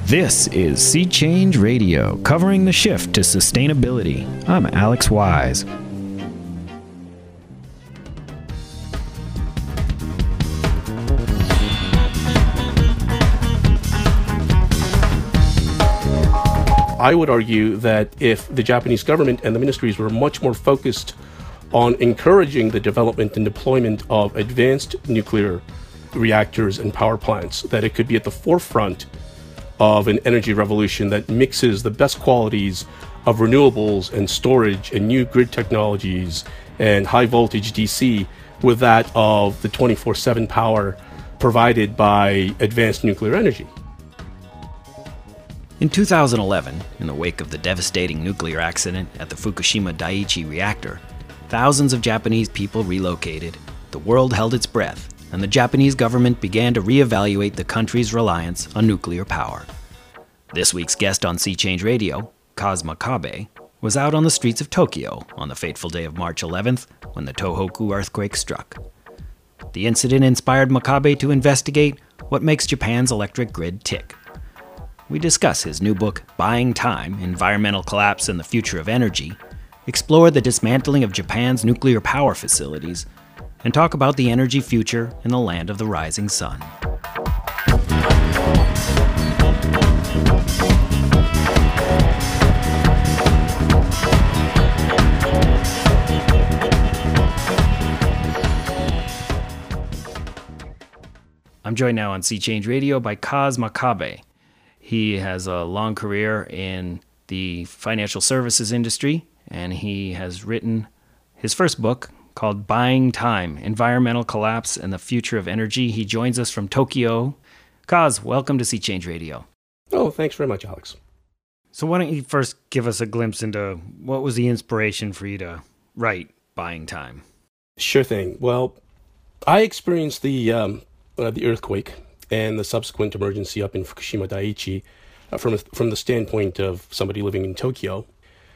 This is Sea Change Radio, covering the shift to sustainability. I'm Alex Wise. I would argue that if the Japanese government and the ministries were much more focused on encouraging the development and deployment of advanced nuclear reactors and power plants, that it could be at the forefront of an energy revolution that mixes the best qualities of renewables and storage and new grid technologies and high voltage DC with that of the 24/7 power provided by advanced nuclear energy. In 2011, in the wake of the devastating nuclear accident at the Fukushima Daiichi reactor, thousands of Japanese people relocated, the world held its breath, and the Japanese government began to reevaluate the country's reliance on nuclear power. This week's guest on Sea Change Radio, Kaz Makabe, was out on the streets of Tokyo on the fateful day of March 11th when the Tohoku earthquake struck. The incident inspired Makabe to investigate what makes Japan's electric grid tick. We discuss his new book, Buying Time: Environmental Collapse and the Future of Energy, explore the dismantling of Japan's nuclear power facilities, and talk about the energy future in the land of the rising sun. I'm joined now on Sea Change Radio by Kaz Makabe. He has a long career in the financial services industry, and he has written his first book called Buying Time: Environmental Collapse and the Future of Energy. He joins us from Tokyo. Kaz, welcome to Sea Change Radio. Oh, thanks very much, Alex. So why don't you first give us a glimpse into what was the inspiration for you to write Buying Time? Sure thing. Well, I experienced the earthquake and the subsequent emergency up in Fukushima Daiichi from the standpoint of somebody living in Tokyo.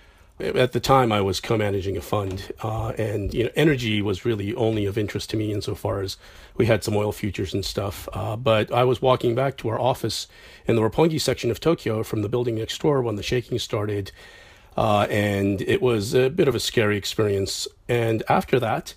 At the time, I was co-managing a fund, and energy was really only of interest to me insofar as we had some oil futures and stuff. But I was walking back to our office in the Roppongi section of Tokyo from the building next door when the shaking started, and it was a bit of a scary experience. And after that,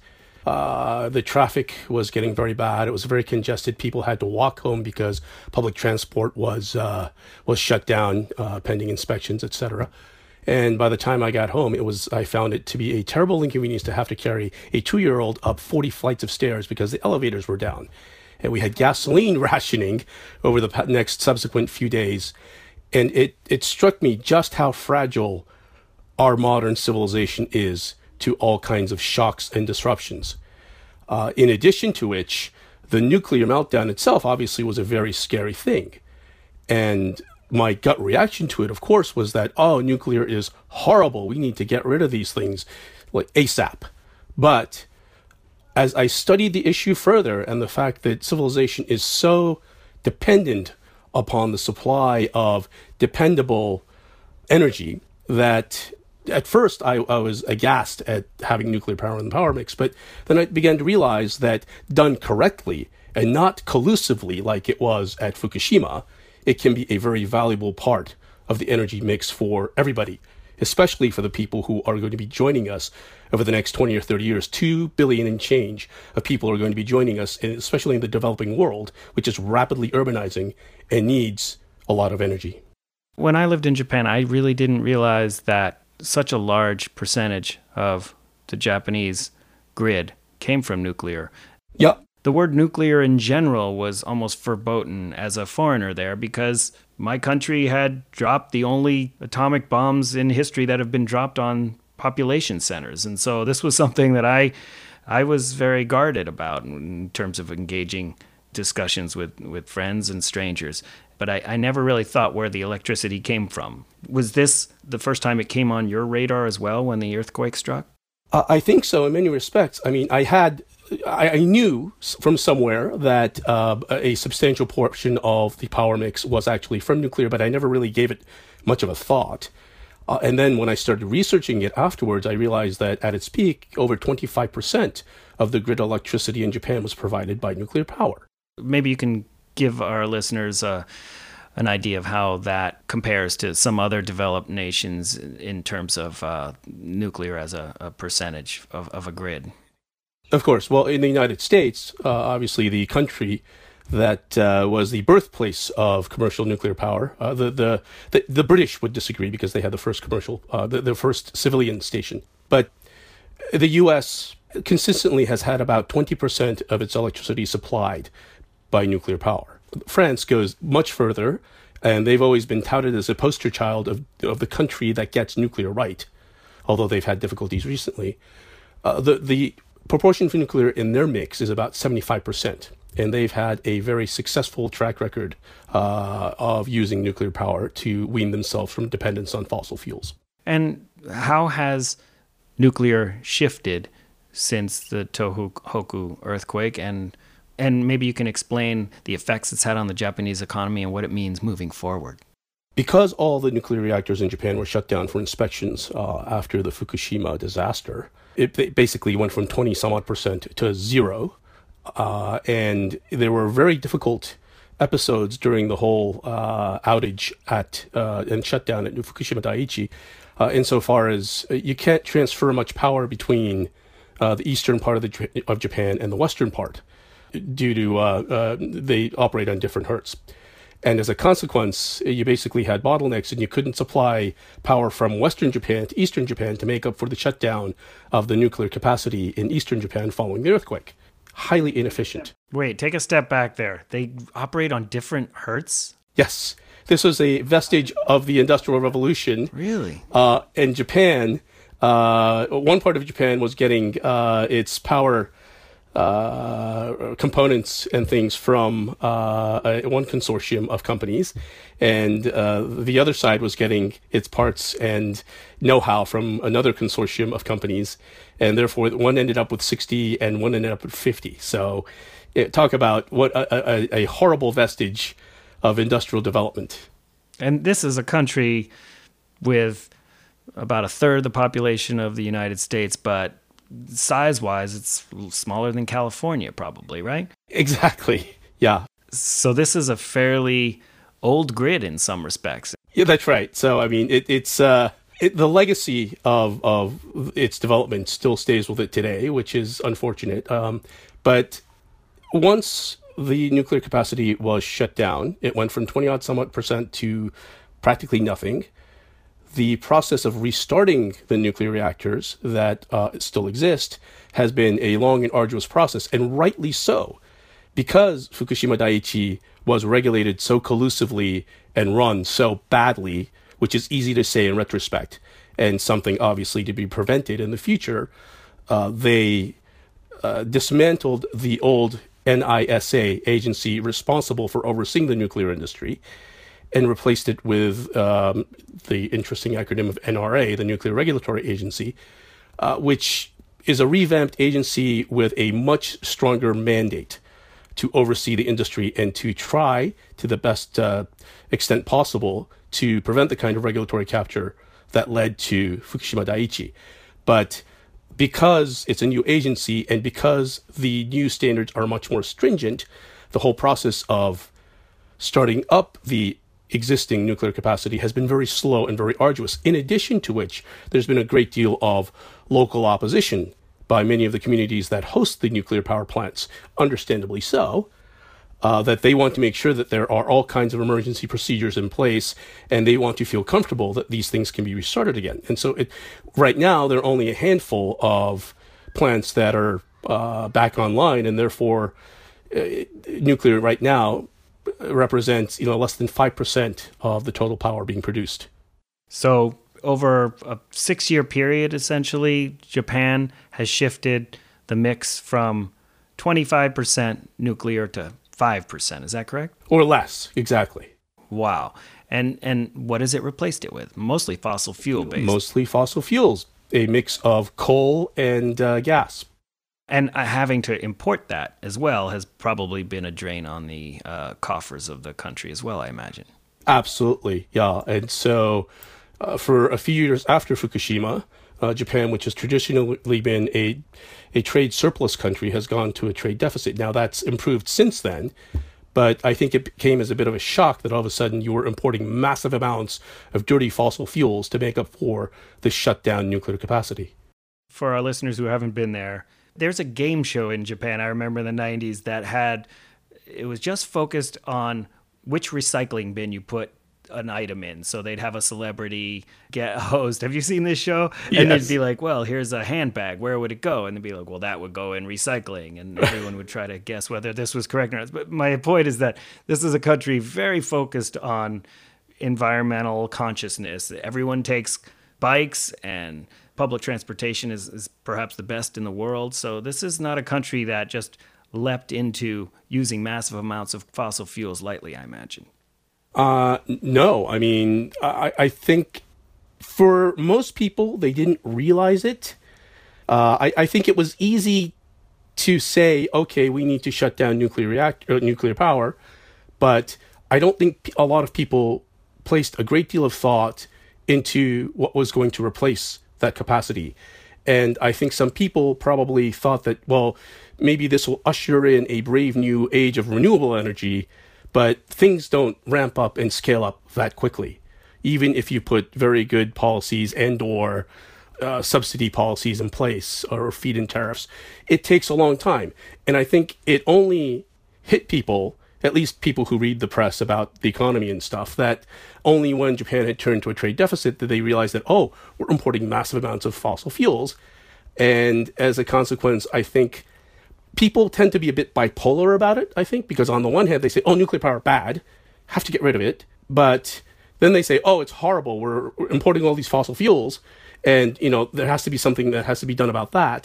the traffic was getting very bad. It was very congested. People had to walk home because public transport was shut down, pending inspections, etc. And by the time I got home, I found it to be a terrible inconvenience to have to carry a 2-year-old up 40 flights of stairs because the elevators were down. And we had gasoline rationing over the next subsequent few days. And it struck me just how fragile our modern civilization is to all kinds of shocks and disruptions. In addition to which, the nuclear meltdown itself obviously was a very scary thing. And my gut reaction to it, of course, was that, nuclear is horrible. We need to get rid of these things like ASAP. But as I studied the issue further and the fact that civilization is so dependent upon the supply of dependable energy that at first, I was aghast at having nuclear power in the power mix, but then I began to realize that done correctly and not collusively like it was at Fukushima, it can be a very valuable part of the energy mix for everybody, especially for the people who are going to be joining us over the next 20 or 30 years. 2 billion and change of people are going to be joining us, especially in the developing world, which is rapidly urbanizing and needs a lot of energy. When I lived in Japan, I really didn't realize that such a large percentage of the Japanese grid came from nuclear. Yeah. The word nuclear in general was almost verboten as a foreigner there because my country had dropped the only atomic bombs in history that have been dropped on population centers. And so this was something that I was very guarded about in terms of engaging discussions with friends and strangers. But I never really thought where the electricity came from. Was this the first time it came on your radar as well when the earthquake struck? I think so in many respects. I mean, I knew from somewhere that a substantial portion of the power mix was actually from nuclear, but I never really gave it much of a thought. And then when I started researching it afterwards, I realized that at its peak, over 25% of the grid electricity in Japan was provided by nuclear power. Maybe you can give our listeners a an idea of how that compares to some other developed nations in terms of nuclear as a percentage of a grid? Of course. Well, in the United States, obviously the country that was the birthplace of commercial nuclear power. The British would disagree because they had the first commercial, the first civilian station. But the U.S. consistently has had about 20% of its electricity supplied by nuclear power. France goes much further, and they've always been touted as a poster child of the country that gets nuclear right, although they've had difficulties recently. The proportion for nuclear in their mix is about 75%. And they've had a very successful track record of using nuclear power to wean themselves from dependence on fossil fuels. And how has nuclear shifted since the Tohoku earthquake? And maybe you can explain the effects it's had on the Japanese economy and what it means moving forward. Because all the nuclear reactors in Japan were shut down for inspections after the Fukushima disaster, it basically went from 20 some odd percent to zero. And there were very difficult episodes during the whole outage and shutdown at Fukushima Daiichi, insofar as you can't transfer much power between the eastern part of Japan and the western part due to they operate on different hertz. And as a consequence, you basically had bottlenecks and you couldn't supply power from Western Japan to Eastern Japan to make up for the shutdown of the nuclear capacity in Eastern Japan following the earthquake. Highly inefficient. Wait, take a step back there. They operate on different hertz? Yes. This was a vestige of the Industrial Revolution. Really? In Japan, one part of Japan was getting its power components and things from one consortium of companies, and the other side was getting its parts and know-how from another consortium of companies, and therefore one ended up with 60 and one ended up with 50. So talk about what a horrible vestige of industrial development. And this is a country with about a third the population of the United States, but size-wise, it's smaller than California, probably, right? Exactly, yeah. So this is a fairly old grid in some respects. Yeah, that's right. So, I mean, the legacy of its development still stays with it today, which is unfortunate. But once the nuclear capacity was shut down, it went from 20-odd somewhat percent to practically nothing. The process of restarting the nuclear reactors that still exist has been a long and arduous process, and rightly so, because Fukushima Daiichi was regulated so collusively and run so badly, which is easy to say in retrospect, and something obviously to be prevented in the future. They dismantled the old NISA agency responsible for overseeing the nuclear industry and replaced it with the interesting acronym of NRA, the Nuclear Regulatory Agency, which is a revamped agency with a much stronger mandate to oversee the industry and to try, to the best extent possible, to prevent the kind of regulatory capture that led to Fukushima Daiichi. But because it's a new agency and because the new standards are much more stringent, the whole process of starting up the existing nuclear capacity has been very slow and very arduous, in addition to which there's been a great deal of local opposition by many of the communities that host the nuclear power plants, understandably so, that they want to make sure that there are all kinds of emergency procedures in place, and they want to feel comfortable that these things can be restarted again. And so right now, there are only a handful of plants that are back online, and therefore nuclear right now represents less than 5% of the total power being produced. So over a 6-year period, essentially, Japan has shifted the mix from 25% nuclear to 5%. Is that correct? Or less, exactly. Wow. And what has it replaced it with? Mostly fossil fuel based. Mostly fossil fuels, a mix of coal and gas. And having to import that as well has probably been a drain on the coffers of the country as well, I imagine. Absolutely, yeah. And so for a few years after Fukushima, Japan, which has traditionally been a trade surplus country, has gone to a trade deficit. Now, that's improved since then, But I think it came as a bit of a shock that all of a sudden you were importing massive amounts of dirty fossil fuels to make up for the shut down nuclear capacity. For our listeners who haven't been there, there's a game show in Japan, I remember in the 90s, it was just focused on which recycling bin you put an item in. So they'd have a celebrity get a host. Have you seen this show? Yes. And they'd be like, well, here's a handbag. Where would it go? And they'd be like, well, that would go in recycling. And everyone would try to guess whether this was correct or not. But my point is that this is a country very focused on environmental consciousness. Everyone takes bikes, and public transportation is perhaps the best in the world. So this is not a country that just leapt into using massive amounts of fossil fuels lightly, I imagine. No, I mean, I think for most people, they didn't realize it. I think it was easy to say, okay, we need to shut down nuclear power, but I don't think a lot of people placed a great deal of thought into what was going to replace that capacity. And I think some people probably thought that, well, maybe this will usher in a brave new age of renewable energy, but things don't ramp up and scale up that quickly. Even if you put very good policies and or subsidy policies in place or feed-in tariffs, it takes a long time. And I think it only hit people, at least people who read the press about the economy and stuff, that only when Japan had turned to a trade deficit did they realize that, oh, we're importing massive amounts of fossil fuels. And as a consequence, I think people tend to be a bit bipolar about it, I think, because on the one hand, they say, oh, nuclear power, bad, have to get rid of it. But then they say, oh, it's horrible, we're importing all these fossil fuels, and, there has to be something that has to be done about that.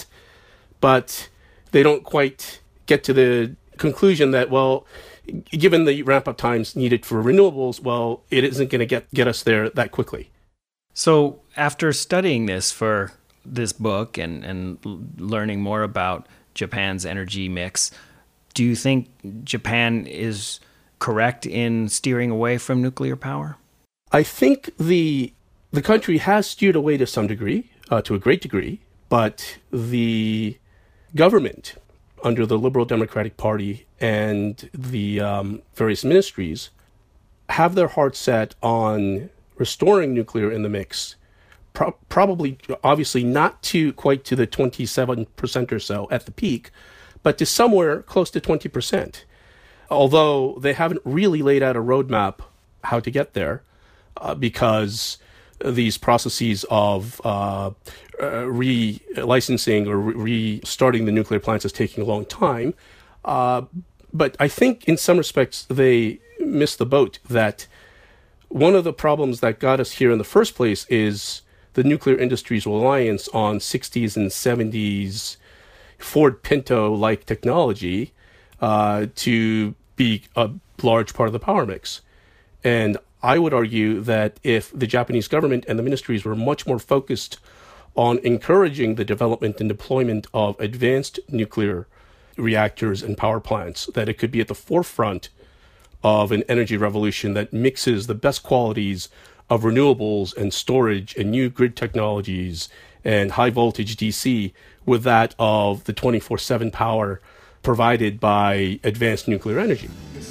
But they don't quite get to the conclusion that, well, given the ramp-up times needed for renewables, well, it isn't going to get us there that quickly. So after studying this for this book and learning more about Japan's energy mix, do you think Japan is correct in steering away from nuclear power? I think the country has steered away to some degree, to a great degree, but the government under the Liberal Democratic Party and the various ministries have their hearts set on restoring nuclear in the mix, probably, obviously, not quite to the 27% or so at the peak, but to somewhere close to 20%. Although they haven't really laid out a roadmap how to get there, because these processes of relicensing or restarting the nuclear plants is taking a long time. But I think in some respects they missed the boat, that one of the problems that got us here in the first place is the nuclear industry's reliance on 60s and 70s Ford Pinto-like technology to be a large part of the power mix. And I would argue that if the Japanese government and the ministries were much more focused on encouraging the development and deployment of advanced nuclear reactors and power plants, that it could be at the forefront of an energy revolution that mixes the best qualities of renewables and storage and new grid technologies and high voltage DC with that of the 24/7 power provided by advanced nuclear energy.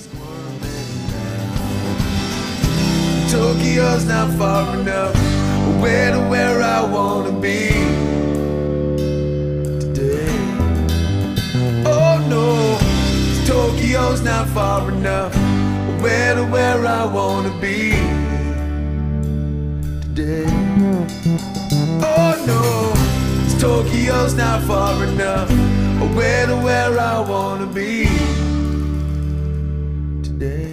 Tokyo's not far enough away to where I wanna be today. Oh no, Tokyo's not far enough away to where I wanna be today. Oh no, Tokyo's not far enough away to where I wanna be today.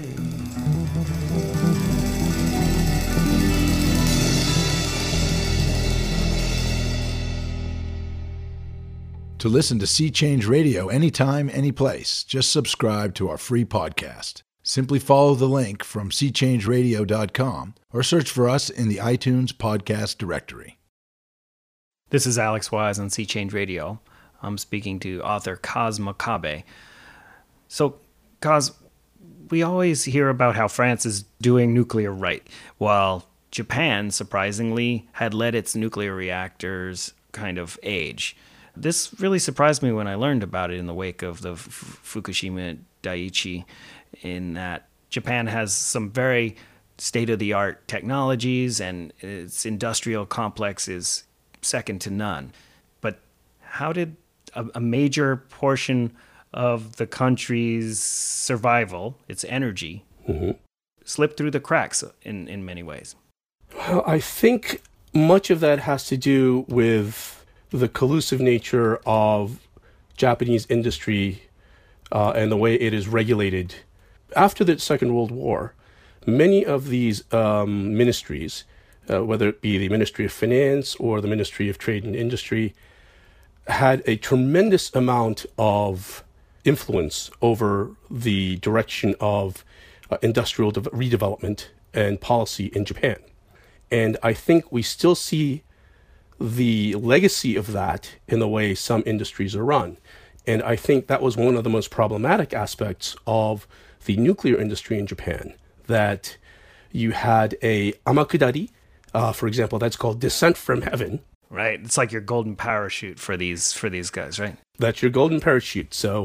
To listen to Sea Change Radio anytime, anyplace, just subscribe to our free podcast. Simply follow the link from seachangeradio.com or search for us in the iTunes podcast directory. This is Alex Wise on Sea Change Radio. I'm speaking to author Kaz Makabe. So, Kaz, we always hear about how France is doing nuclear right, while Japan, surprisingly, had let its nuclear reactors kind of age. This really surprised me when I learned about it in the wake of the Fukushima Daiichi, in that Japan has some very state-of-the-art technologies and its industrial complex is second to none. But how did a major portion of the country's survival, its energy, slip through the cracks in many ways? Well, I think much of that has to do with the collusive nature of Japanese industry and the way it is regulated. After the Second World War, many of these ministries, whether it be the Ministry of Finance or the Ministry of Trade and Industry, had a tremendous amount of influence over the direction of industrial redevelopment and policy in Japan. And I think we still see the legacy of that in the way some industries are run. And I think that was one of the most problematic aspects of the nuclear industry in Japan, that you had a amakudari, for example, that's called descent from heaven. Right. It's like your golden parachute for these guys, right? That's your golden parachute. So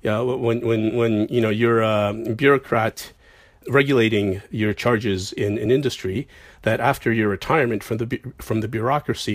when you're a bureaucrat regulating your charges in an industry, that after your retirement from the bureaucracy,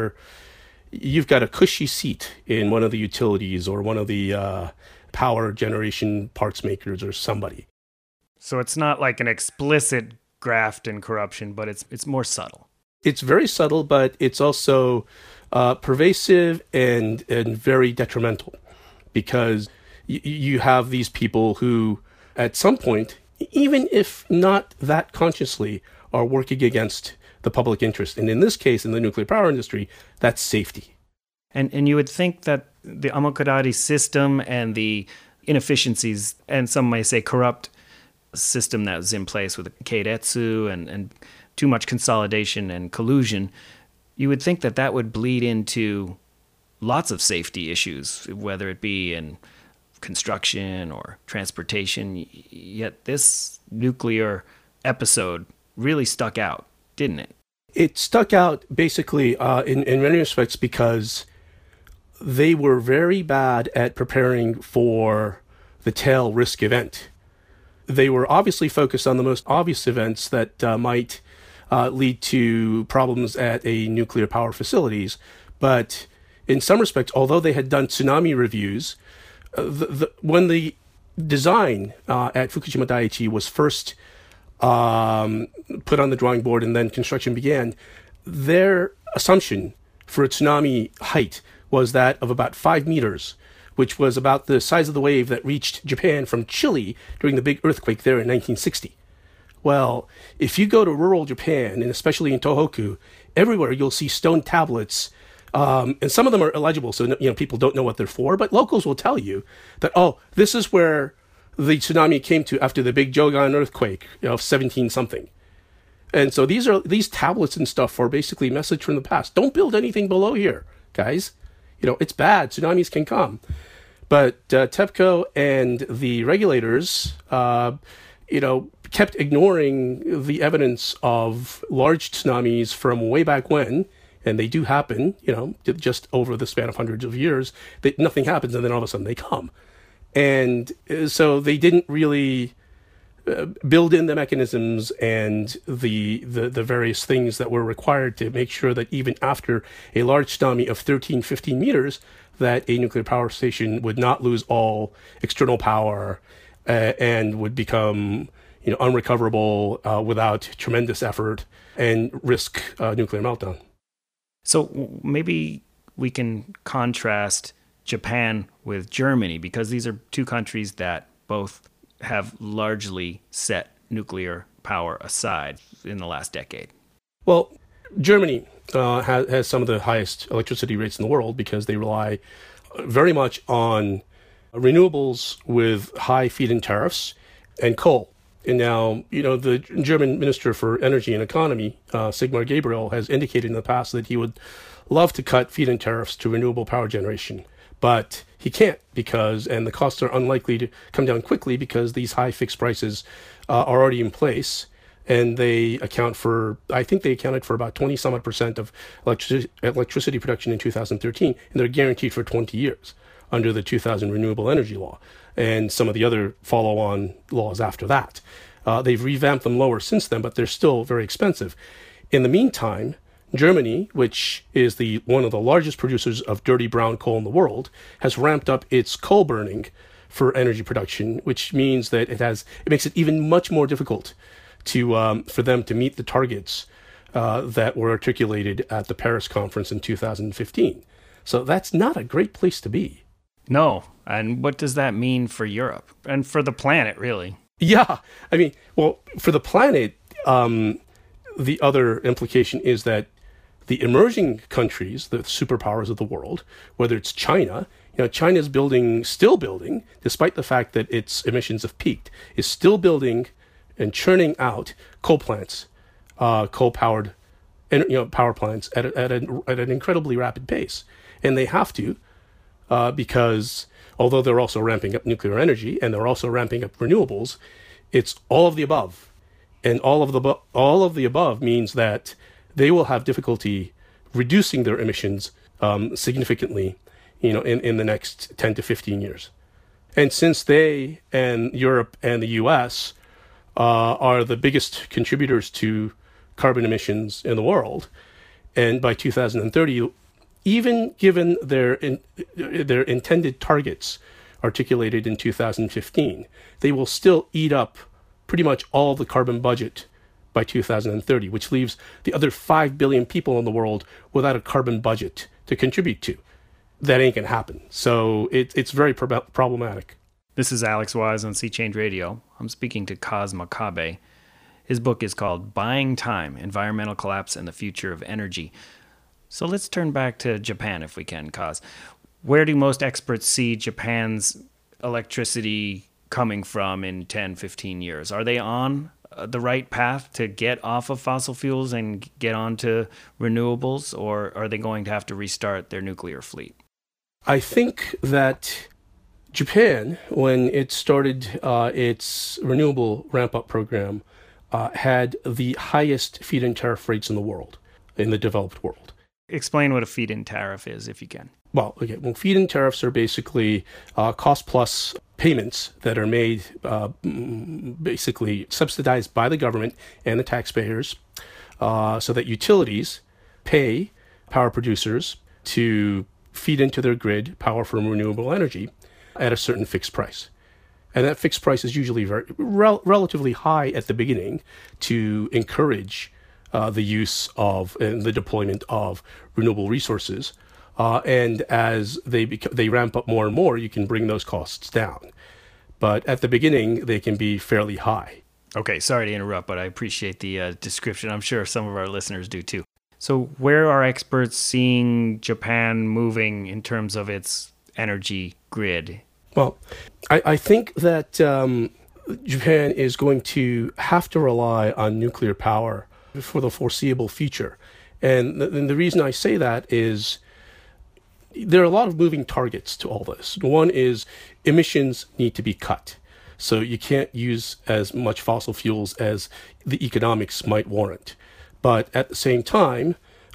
you've got a cushy seat in one of the utilities or one of the power generation parts makers or somebody. So it's not like an explicit graft and corruption, but it's more subtle. It's very subtle, but it's also pervasive and very detrimental, because you have these people who, at some point, even if not that consciously, are working against the public interest. And in this case, in the nuclear power industry, that's safety. And you would think that the amakudari system and the inefficiencies, and some may say corrupt system that was in place with keiretsu and too much consolidation and collusion, you would think that would bleed into lots of safety issues, whether it be in construction or transportation. Yet this nuclear episode really stuck out, didn't it? It stuck out basically in many respects because they were very bad at preparing for the tail risk event. They were obviously focused on the most obvious events that might lead to problems at a nuclear power facilities. But in some respects, although they had done tsunami reviews, when the design at Fukushima Daiichi was first put on the drawing board and then construction began, their assumption for a tsunami height was that of about 5 meters, which was about the size of the wave that reached Japan from Chile during the big earthquake there in 1960. Well, if you go to rural Japan, and especially in Tohoku, everywhere you'll see stone tablets, and some of them are illegible, so people don't know what they're for, but locals will tell you that, this is where the tsunami came to after the big Jogan earthquake of 17-something. And so these tablets and stuff are basically a message from the past. Don't build anything below here, guys. It's bad. Tsunamis can come. But TEPCO and the regulators, kept ignoring the evidence of large tsunamis from way back when, and they do happen, just over the span of hundreds of years, that nothing happens, and then all of a sudden they come. And so they didn't really build in the mechanisms and the various things that were required to make sure that even after a large tsunami of 13, 15 meters, that a nuclear power station would not lose all external power and would become unrecoverable without tremendous effort and risk nuclear meltdown. So maybe we can contrast Japan with Germany, because these are two countries that both have largely set nuclear power aside in the last decade. Well, Germany has some of the highest electricity rates in the world because they rely very much on renewables with high feed-in tariffs and coal. And now, the German Minister for Energy and Economy, Sigmar Gabriel, has indicated in the past that he would love to cut feed-in tariffs to renewable power generation. But he can't and the costs are unlikely to come down quickly because these high fixed prices are already in place. And they accounted for about 20-some% of electricity production in 2013, and they're guaranteed for 20 years. under the 2000 Renewable Energy Law and some of the other follow-on laws after that. They've revamped them lower since then, but they're still very expensive. In the meantime, Germany, which is one of the largest producers of dirty brown coal in the world, has ramped up its coal burning for energy production, which means that it makes it even much more difficult for them to meet the targets that were articulated at the Paris conference in 2015. So that's not a great place to be. No. And what does that mean for Europe and for the planet, really? Yeah. I mean, well, for the planet, the other implication is that the emerging countries, the superpowers of the world, whether it's China, China's still building, despite the fact that its emissions have peaked, is still building and churning out coal plants, coal-powered, power plants at an incredibly rapid pace, and they have to, because although they're also ramping up nuclear energy and they're also ramping up renewables, it's all of the above, and all of the above means that they will have difficulty reducing their emissions significantly, in the next 10 to 15 years. And since they and Europe and the U.S. Are the biggest contributors to carbon emissions in the world, and by 2030, even given their intended targets articulated in 2015, they will still eat up pretty much all the carbon budget by 2030, which leaves the other 5 billion people in the world without a carbon budget to contribute to. That ain't gonna happen. So it's very problematic. This is Alex Wise on Sea Change Radio. I'm speaking to Kaz Makabe. His book is called Buying Time, Environmental Collapse and the Future of Energy. So let's turn back to Japan if we can, Kaz. Where do most experts see Japan's electricity coming from in 10, 15 years? Are they on the right path to get off of fossil fuels and get onto renewables, or are they going to have to restart their nuclear fleet? I think that Japan, when it started its renewable ramp-up program, had the highest feed-in tariff rates in the world, in the developed world. Explain what a feed-in tariff is, if you can. Well, feed-in tariffs are basically cost-plus payments that are made, basically subsidized by the government and the taxpayers, so that utilities pay power producers to feed into their grid power from renewable energy at a certain fixed price. And that fixed price is usually relatively high at the beginning to encourage the use of and the deployment of renewable resources. And as they ramp up more and more, you can bring those costs down. But at the beginning, they can be fairly high. Okay, sorry to interrupt, but I appreciate the description. I'm sure some of our listeners do too. So where are experts seeing Japan moving in terms of its energy grid? Well, I think that Japan is going to have to rely on nuclear power for the foreseeable future. And the reason I say that is there are a lot of moving targets to all this. One is emissions need to be cut. So you can't use as much fossil fuels as the economics might warrant. But at the same time,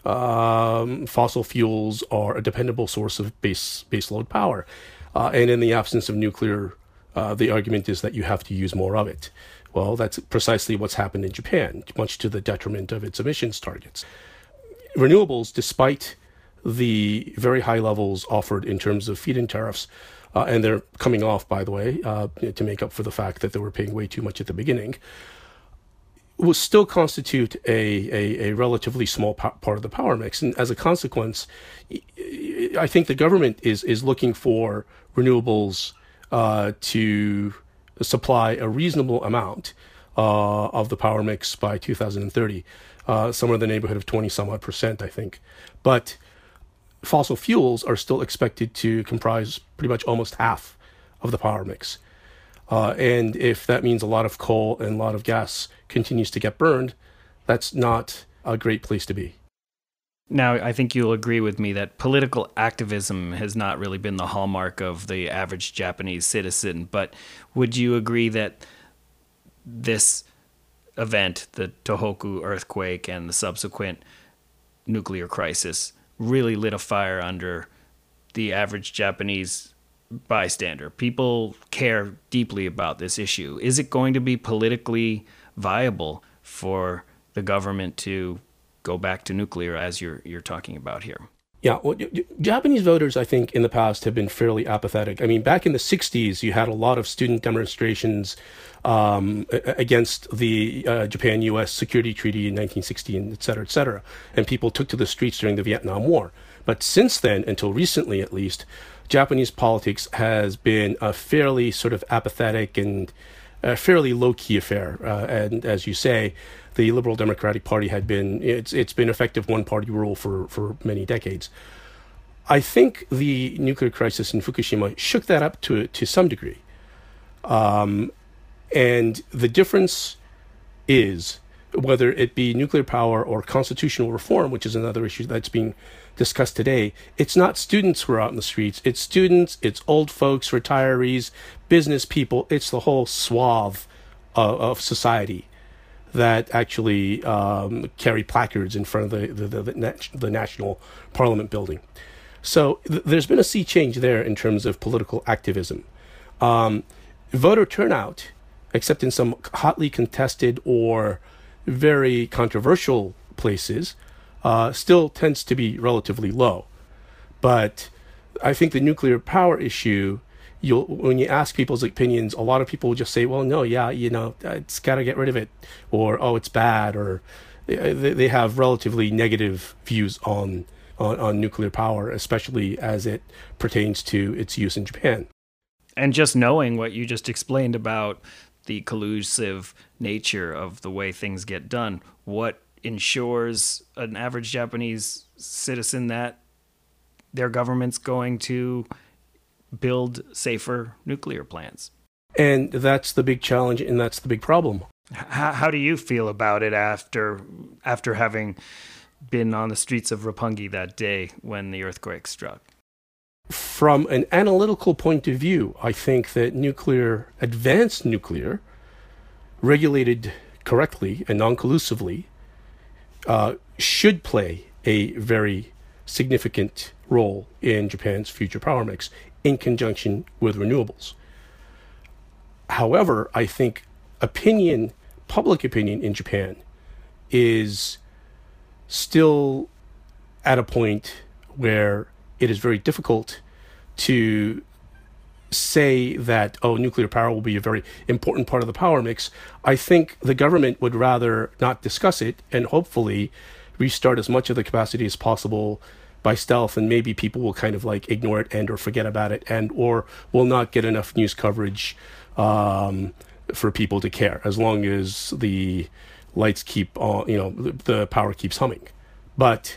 fossil fuels are a dependable source of baseload power. And in the absence of nuclear, the argument is that you have to use more of it. Well, that's precisely what's happened in Japan, much to the detriment of its emissions targets. Renewables, despite the very high levels offered in terms of feed-in tariffs, and they're coming off, by the way, to make up for the fact that they were paying way too much at the beginning, will still constitute a relatively small part of the power mix. And as a consequence, I think the government is looking for renewables to supply a reasonable amount of the power mix by 2030, somewhere in the neighborhood of 20-some-odd%, I think. But fossil fuels are still expected to comprise pretty much almost half of the power mix. And if that means a lot of coal and a lot of gas continues to get burned, that's not a great place to be. Now, I think you'll agree with me that political activism has not really been the hallmark of the average Japanese citizen, but would you agree that this event, the Tohoku earthquake and the subsequent nuclear crisis, really lit a fire under the average Japanese bystander. People care deeply about this issue. Is it going to be politically viable for the government to go back to nuclear, as you're talking about here? Yeah, well, Japanese voters, I think, in the past have been fairly apathetic. I mean, back in the 60s, you had a lot of student demonstrations against the Japan-U.S. Security Treaty in 1960, and et cetera, and people took to the streets during the Vietnam War. But since then, until recently at least, Japanese politics has been a fairly sort of apathetic and a fairly low-key affair. And as you say, the Liberal Democratic Party had been, it's been effective one-party rule for many decades. I think the nuclear crisis in Fukushima shook that up to some degree. And the difference is, whether it be nuclear power or constitutional reform, which is another issue that's being discussed today, it's not students who are out in the streets. It's students, it's old folks, retirees, business people. It's the whole swath of society that actually carry placards in front of the National Parliament building. So there's been a sea change there in terms of political activism. Voter turnout, except in some hotly contested or very controversial places, still tends to be relatively low. But I think the nuclear power issue, when you ask people's opinions, a lot of people will just say, well, no, yeah, it's got to get rid of it, or, oh, it's bad, or they have relatively negative views on nuclear power, especially as it pertains to its use in Japan. And just knowing what you just explained about the collusive nature of the way things get done, what ensures an average Japanese citizen that their government's going to build safer nuclear plants? And that's the big challenge, and that's the big problem. How do you feel about it after having been on the streets of Roppongi that day when the earthquake struck? From an analytical point of view, I think that advanced nuclear, regulated correctly and non-collusively, should play a very significant role in Japan's future power mix in conjunction with renewables. However, I think public opinion in Japan is still at a point where it is very difficult to say that, nuclear power will be a very important part of the power mix. I think the government would rather not discuss it and hopefully restart as much of the capacity as possible by stealth, and maybe people will kind of like ignore it and or forget about it or will not get enough news coverage for people to care, as long as the lights keep on, the power keeps humming. But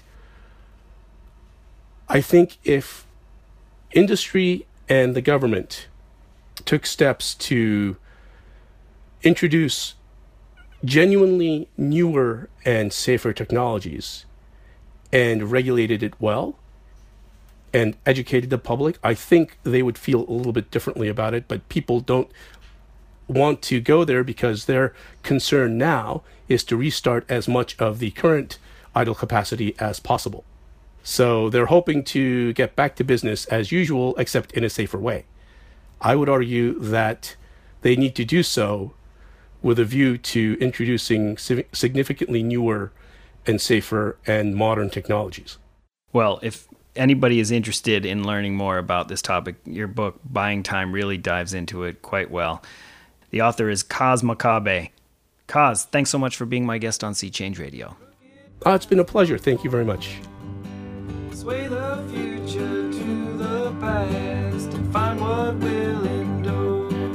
I think if industry and the government took steps to introduce genuinely newer and safer technologies and regulated it well and educated the public, I think they would feel a little bit differently about it. But people don't want to go there because their concern now is to restart as much of the current idle capacity as possible. So they're hoping to get back to business as usual, except in a safer way. I would argue that they need to do so with a view to introducing significantly newer and safer and modern technologies. Well, if anybody is interested in learning more about this topic, your book, Buying Time, really dives into it quite well. The author is Kaz Makabe. Kaz, thanks so much for being my guest on Sea Change Radio. It's been a pleasure. Thank you very much. Sway the future to the past and find what will endure.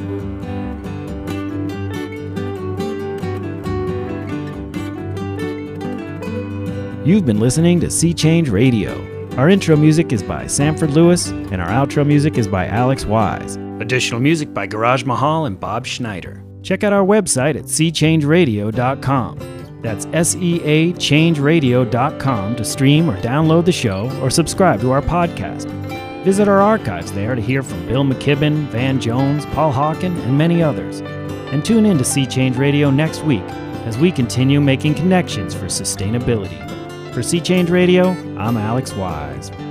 You've been listening to Sea Change Radio. Our intro music is by Sanford Lewis, and our outro music is by Alex Wise. Additional music by Garage Mahal and Bob Schneider. Check out our website at seachangeradio.com. That's SEAchangeradio.com to stream or download the show or subscribe to our podcast. Visit our archives there to hear from Bill McKibben, Van Jones, Paul Hawken, and many others. And tune in to Sea Change Radio next week as we continue making connections for sustainability. For Sea Change Radio, I'm Alex Wise.